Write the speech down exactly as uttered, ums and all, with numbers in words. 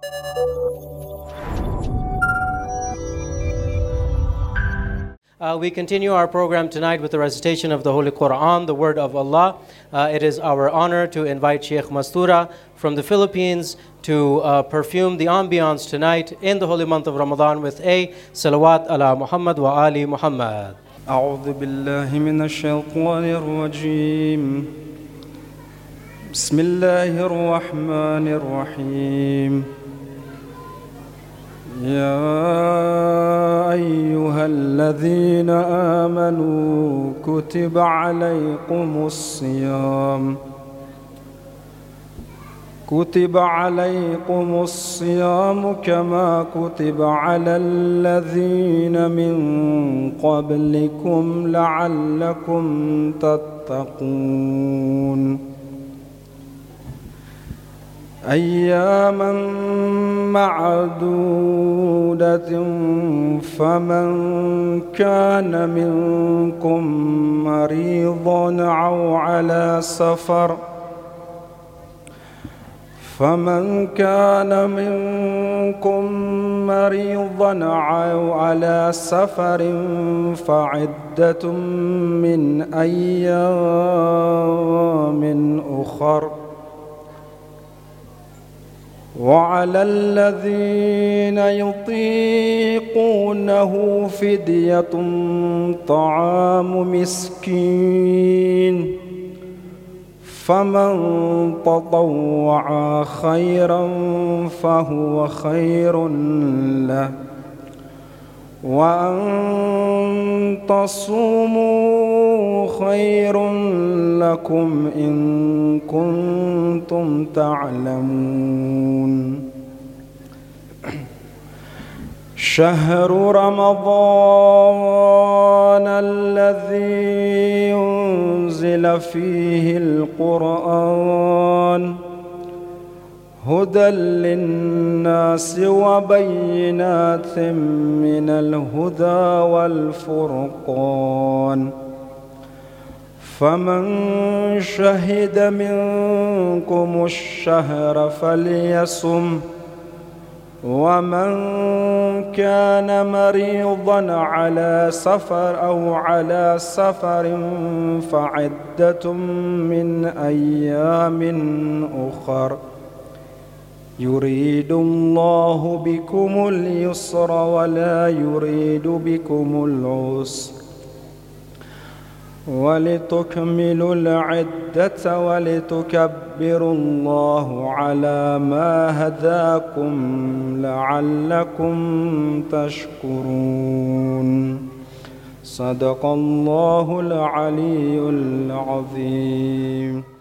Uh, we continue our program tonight with the recitation of the Holy Quran, the Word of Allah. Uh, it is our honor to invite Sheikh Mastura from the Philippines to uh, perfume the ambience tonight in the holy month of Ramadan with a salawat ala Muhammad wa ali Muhammad. أعوذ بالله من الشيطان الرجيم بسم الله الرحمن الرحيم يا أيها الذين آمنوا كتب عليكم الصيام كتب عليكم الصيام كما كتب على الذين من قبلكم لعلكم تتقون أياما معدودة فمن كان منكم مريضا أو على سفر فمن كان منكم مريضا أو على سفر فعدة من أيام أخر وعلى الذين يطيقونه فدية طعام مسكين فمن تطوع خيرا فهو خير له وأن تصوموا خير لكم إن كنتم تعلمون شهر رمضان الذي أنزل فيه القرآن هدى للناس وبينات من الهدى والفرقان فمن شهد منكم الشهر فليصم ومن كان مريضا على سفر أو على سفر فعدة من أيام أخر يريد الله بكم اليسر ولا يريد بكم العسر ولتكملوا العدة ولتكبروا الله على ما هداكم لعلكم تشكرون صدق الله العلي العظيم.